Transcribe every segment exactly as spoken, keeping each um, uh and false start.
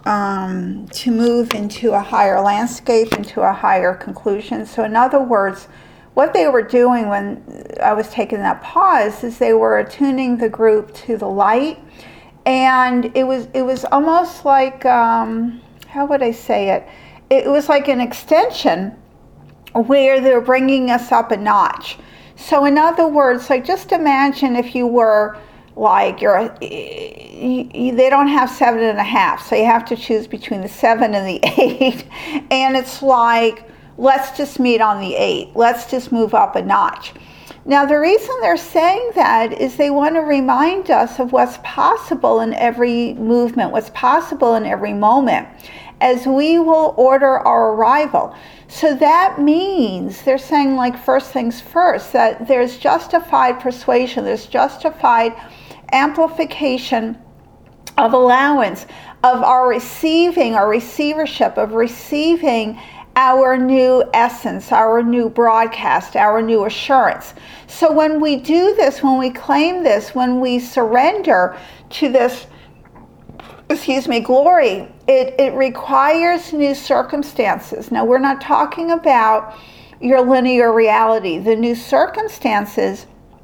um, to move into a higher landscape, into a higher conclusion. So in other words, what they were doing when I was taking that pause is they were attuning the group to the light, and it was it was almost like, um, how would I say it? It was like an extension where they're bringing us up a notch. So in other words, like just imagine if you were like you're, you, you, they don't have seven and a half, so you have to choose between the seven and the eight, and it's like, let's just meet on the eight. Let's just move up a notch. Now, the reason they're saying that is they want to remind us of what's possible in every movement, what's possible in every moment, as we will order our arrival. So that means they're saying, like, first things first, that there's justified persuasion, there's justified amplification of allowance, of our receiving, our receivership, of receiving our new essence, our new broadcast, our new assurance. So when we do this, when we claim this, when we surrender to this, excuse me, glory, it, it requires new circumstances. Now, we're not talking about your linear reality. The new circumstances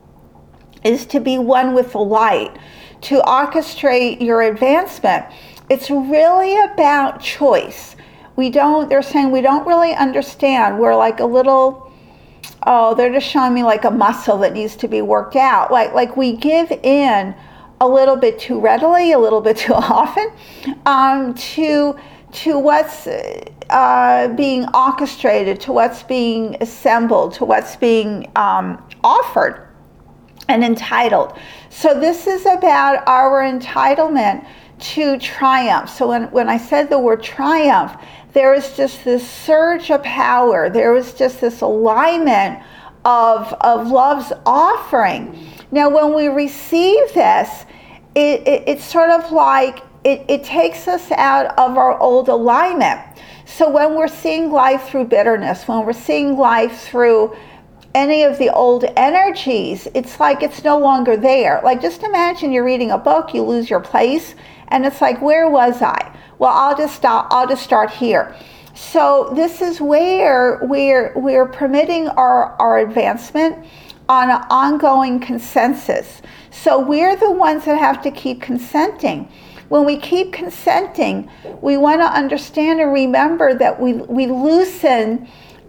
is to be one with the light, to orchestrate your advancement. It's really about choice. We don't, they're saying we don't really understand. We're like a little, oh, they're just showing me like a muscle that needs to be worked out. Like, like we give in a little bit too readily, a little bit too often, um, to, to what's uh, being orchestrated, to what's being assembled, to what's being um, offered and entitled. So this is about our entitlement to triumph. So when, when I said the word triumph, there is just this surge of power. There is just this alignment of, of love's offering. Now, when we receive this, it, it, it's sort of like it, it takes us out of our old alignment. So when we're seeing life through bitterness, when we're seeing life through any of the old energies, it's like it's no longer there. Like, just imagine you're reading a book, you lose your place, and it's like, where was I? Well, I'll just stop, I'll just start here. So this is where we're we're permitting our, our advancement on an ongoing consensus. So we're the ones that have to keep consenting. When we keep consenting, we want to understand and remember that we we loosen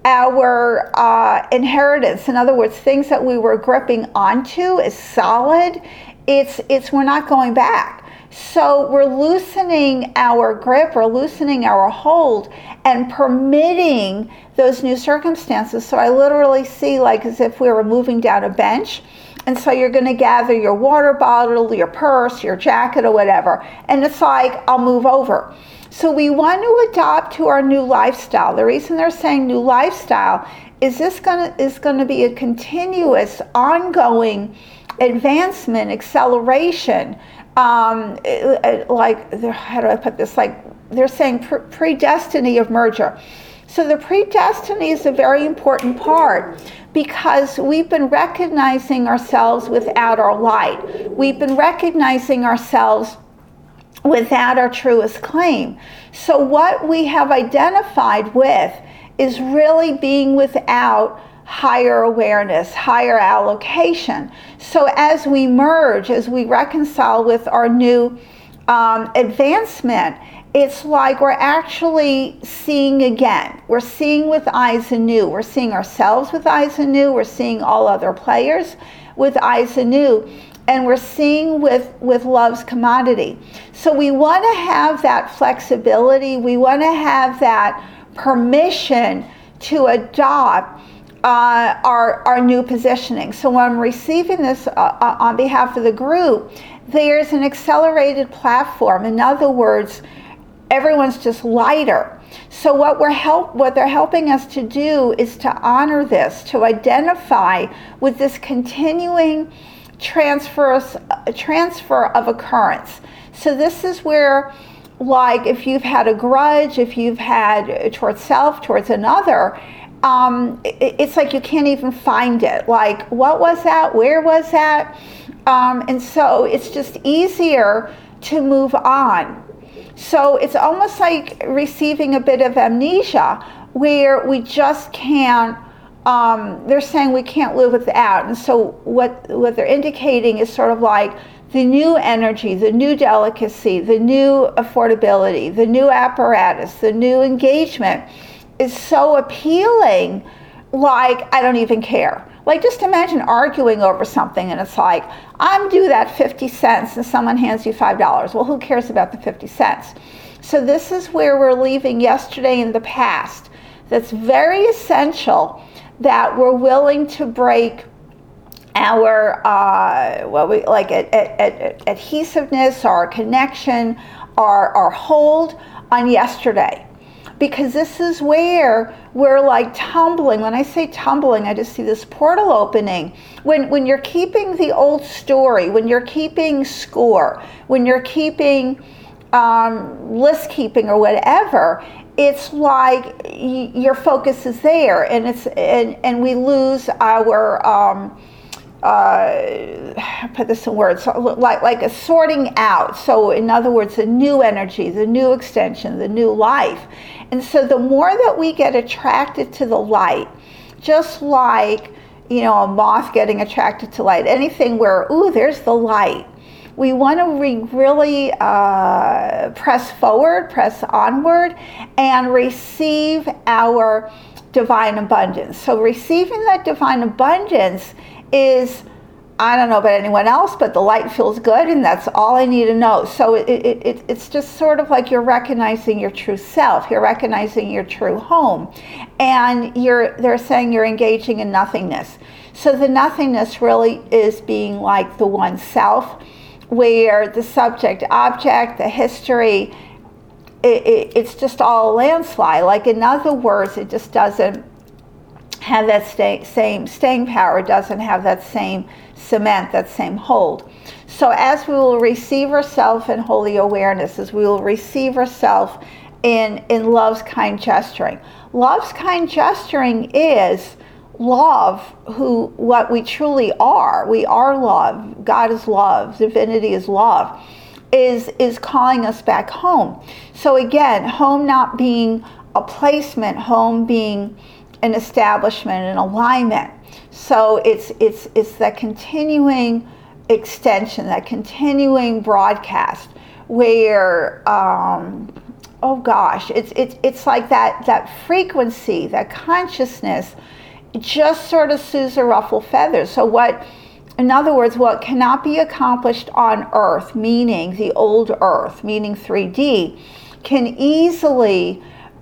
our uh, inheritance. In other words, things that we were gripping onto is solid. It's it's we're not going back. So we're loosening our grip, we're loosening our hold, and permitting those new circumstances. So I literally see like as if we were moving down a bench. And so you're going to gather your water bottle, your purse, your jacket, or whatever. And it's like, I'll move over. So we want to adopt to our new lifestyle. The reason they're saying new lifestyle is this gonna, is going to be a continuous, ongoing advancement, acceleration. Um, like, how do I put this? Like, they're saying pre- predestiny of merger. So the predestiny is a very important part because we've been recognizing ourselves without our light. We've been recognizing ourselves without our truest claim. So what we have identified with is really being without higher awareness, higher allocation. So as we merge, as we reconcile with our new um, advancement, it's like we're actually seeing again. We're seeing with eyes anew. We're seeing ourselves with eyes anew. We're seeing all other players with eyes anew. And we're seeing with, with love's commodity. So we want to have that flexibility. We want to have that permission to adopt uh, our, our new positioning. So when I'm receiving this uh, on behalf of the group, there's an accelerated platform. In other words, everyone's just lighter. So what we're help what they're helping us to do is to honor this, to identify with this continuing transfer transfer of occurrence. So this is where, like, if you've had a grudge, if you've had towards self, towards another, um, it, it's like you can't even find it. Like, what was that? Where was that? Um, and so it's just easier to move on. So it's almost like receiving a bit of amnesia where we just can't, um, they're saying we can't live without. And so what, what they're indicating is sort of like the new energy, the new delicacy, the new affordability, the new apparatus, the new engagement is so appealing, like I don't even care. Like, just imagine arguing over something and it's like, I'm due that fifty cents and someone hands you five dollars. Well, who cares about the fifty cents? So this is where we're leaving yesterday in the past. That's very essential that we're willing to break our, uh, what we like, ad- ad- ad- adhesiveness, our connection, our, our hold on yesterday. Because this is where we're like tumbling. When I say tumbling, I just see this portal opening. When when you're keeping the old story, when you're keeping score, when you're keeping um, list keeping or whatever, it's like y- your focus is there, and it's and, and we lose our um, uh, put this in words, like like a sorting out. So in other words, the new energy, the new extension, the new life. And so the more that we get attracted to the light, just like, you know, a moth getting attracted to light, anything where, ooh, there's the light. We want to re- really uh, press forward, press onward, and receive our divine abundance. So receiving that divine abundance is, I don't know about anyone else, but the light feels good, and that's all I need to know. So it, it, it, it's just sort of like you're recognizing your true self. You're recognizing your true home. And you're they're saying you're engaging in nothingness. So the nothingness really is being like the one self, where the subject, object, the history, it, it, it's just all a landslide. Like, in other words, it just doesn't have that stay, same staying power, doesn't have that same cement, that same hold. So as we will receive ourselves in holy awareness, as we will receive ourselves in, in love's kind gesturing. Love's kind gesturing is love, who what we truly are. We are love. God is love. Divinity is love. Is, is calling us back home. So again, home not being a placement, home being an establishment, an alignment. So it's it's it's that continuing extension, that continuing broadcast, where um, oh gosh, it's it's it's like that that frequency, that consciousness, just sort of soothes or ruffle feathers. So what, in other words, what cannot be accomplished on Earth, meaning the old Earth, meaning three D, can easily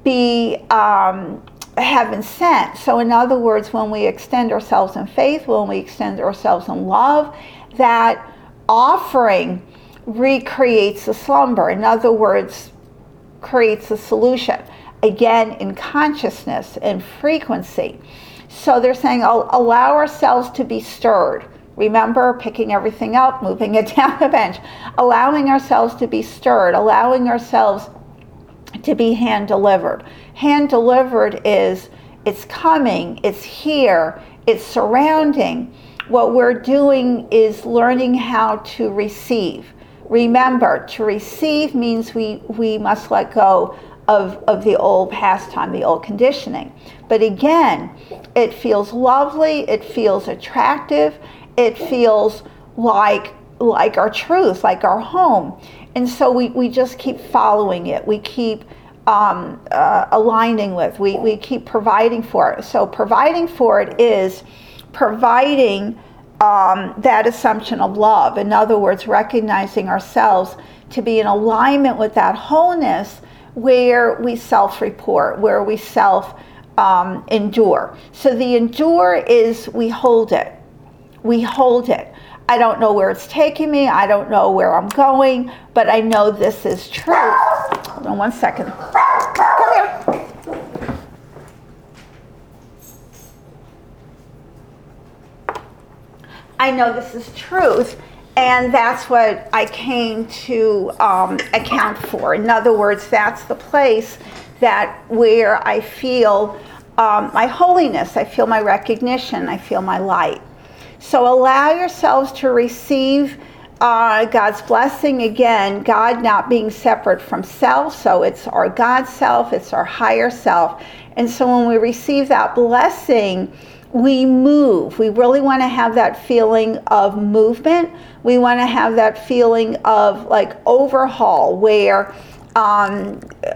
be um, heaven sent. So in other words, when we extend ourselves in faith, when we extend ourselves in love, that offering recreates the slumber. In other words, creates a solution. Again, in consciousness and frequency. So they're saying, allow ourselves to be stirred. Remember, picking everything up, moving it down the bench. Allowing ourselves to be stirred, allowing ourselves to be hand delivered. Hand delivered is, it's coming, it's here, it's surrounding. What we're doing is learning how to receive. Remember, to receive means we, we must let go of, of the old pastime, the old conditioning. But again, it feels lovely, it feels attractive, it feels like, like our truth, like our home. And so we, we just keep following it. We keep um, uh, aligning with, we, we keep providing for it. So providing for it is providing um, that assumption of love. In other words, recognizing ourselves to be in alignment with that wholeness, where we self-report, where we self um, endure. So the endure is we hold it. We hold it. I don't know where it's taking me. I don't know where I'm going, but I know this is true. Hold on one second. Come here. I know this is truth, and that's what I came to um, account for. In other words, that's the place that where I feel um, my holiness, I feel my recognition, I feel my light. So allow yourselves to receive uh, God's blessing, again, God not being separate from self, so it's our God self, it's our higher self. And so when we receive that blessing, we move. We really want to have that feeling of movement. We want to have that feeling of like overhaul where um,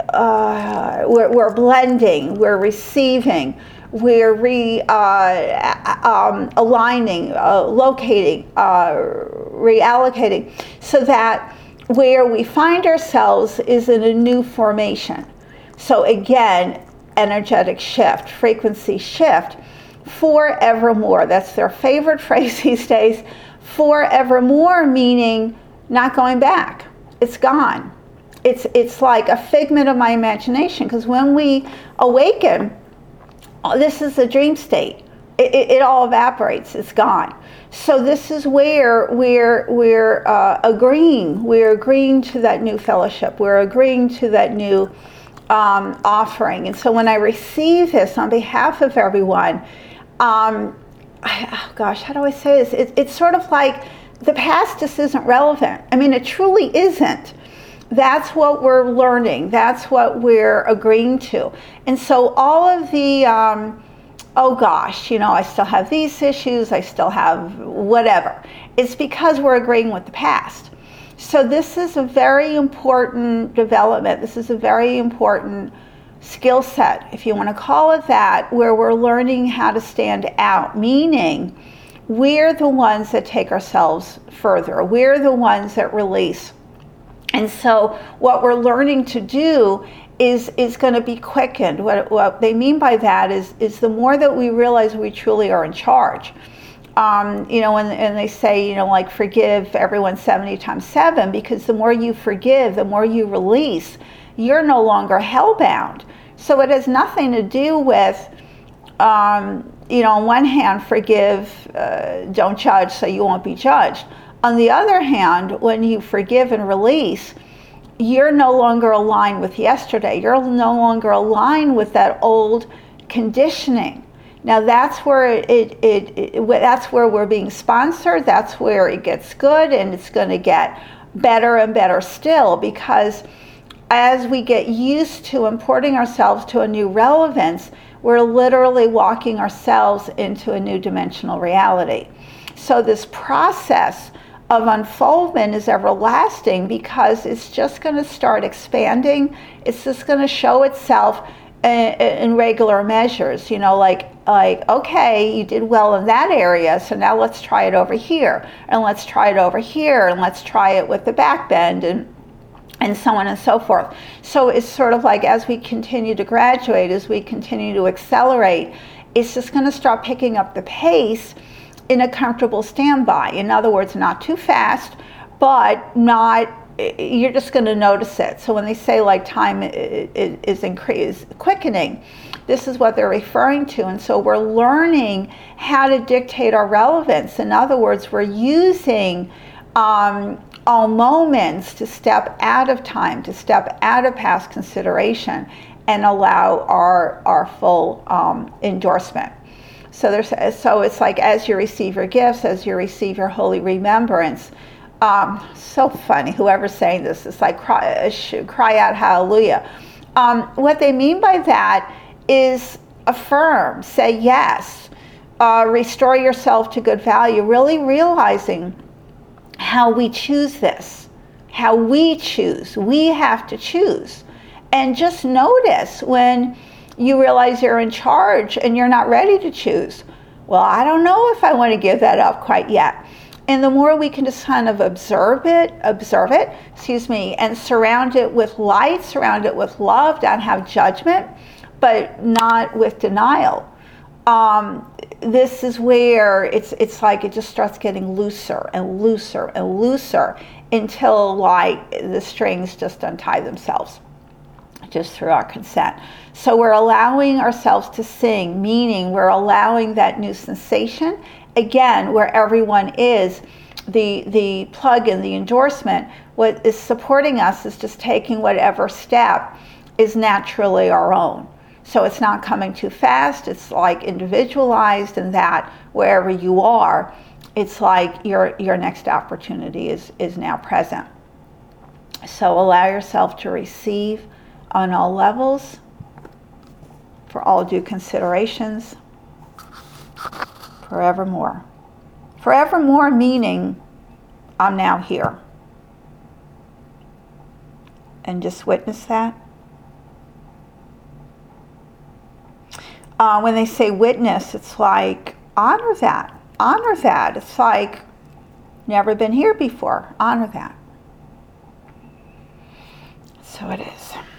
uh, we're, we're blending, we're receiving, we're re, uh, um, aligning, uh, locating, uh, reallocating, so that where we find ourselves is in a new formation. So again, energetic shift, frequency shift, forevermore. That's their favorite phrase these days. Forevermore meaning not going back. It's gone. It's, it's like a figment of my imagination, because when we awaken, this is the dream state. It, it, it all evaporates. It's gone. So this is where we're we're uh, agreeing. We're agreeing to that new fellowship. We're agreeing to that new um, offering. And so when I receive this on behalf of everyone, um, I, oh gosh, how do I say this? It, it's sort of like the past just isn't relevant. I mean, it truly isn't. That's what we're learning. That's what we're agreeing to. And so all of the, um, oh gosh, you know, I still have these issues, I still have whatever. It's because we're agreeing with the past. So this is a very important development. This is a very important skill set, if you want to call it that, where we're learning how to stand out, meaning we're the ones that take ourselves further. We're the ones that release. And so what we're learning to do is is going to be quickened. What, what they mean by that is, is the more that we realize we truly are in charge. Um, you know, and, and they say, you know, like forgive everyone seventy times seven, because the more you forgive, the more you release, you're no longer hellbound. So it has nothing to do with, um, you know, on one hand, forgive, uh, don't judge so you won't be judged. On the other hand, when you forgive and release, you're no longer aligned with yesterday. You're no longer aligned with that old conditioning. Now that's where it, it, it, it that's where we're being sponsored. That's where it gets good, and it's going to get better and better still, because as we get used to importing ourselves to a new relevance, we're literally walking ourselves into a new dimensional reality. So this process of unfoldment is everlasting, because it's just going to start expanding. It's just going to show itself in, in regular measures, you know, like, like, okay, you did well in that area, so now let's try it over here, and let's try it over here, and let's try it with the back bend, and and so on and so forth. So it's sort of like, as we continue to graduate, as we continue to accelerate, it's just going to start picking up the pace in a comfortable standby. In other words, not too fast, but not, you're just going to notice it. So when they say like time is increased, quickening, this is what they're referring to. And so we're learning how to dictate our relevance. In other words, we're using um, all moments to step out of time, to step out of past consideration, and allow our, our full um, endorsement. So there's, so it's like, as you receive your gifts, as you receive your holy remembrance, um, so funny, whoever's saying this, it's like cry, cry out hallelujah. Um, what they mean by that is affirm, say yes, uh, restore yourself to good value, really realizing how we choose this, how we choose, we have to choose. And just notice when you realize you're in charge and you're not ready to choose. Well, I don't know if I want to give that up quite yet. And the more we can just kind of observe it, observe it, excuse me, and surround it with light, surround it with love, don't have judgment, but not with denial. Um, this is where it's it's like it just starts getting looser and looser and looser until like the strings just untie themselves, just through our consent. So we're allowing ourselves to sing, meaning we're allowing that new sensation. Again, where everyone is, the the plug-in, the endorsement, what is supporting us is just taking whatever step is naturally our own. So it's not coming too fast, it's like individualized in that wherever you are, it's like your your next opportunity is is now present. So allow yourself to receive on all levels, for all due considerations, forevermore. Forevermore meaning I'm now here. And just witness that. Uh, when they say witness, it's like honor that. Honor that. It's like never been here before. Honor that. So it is.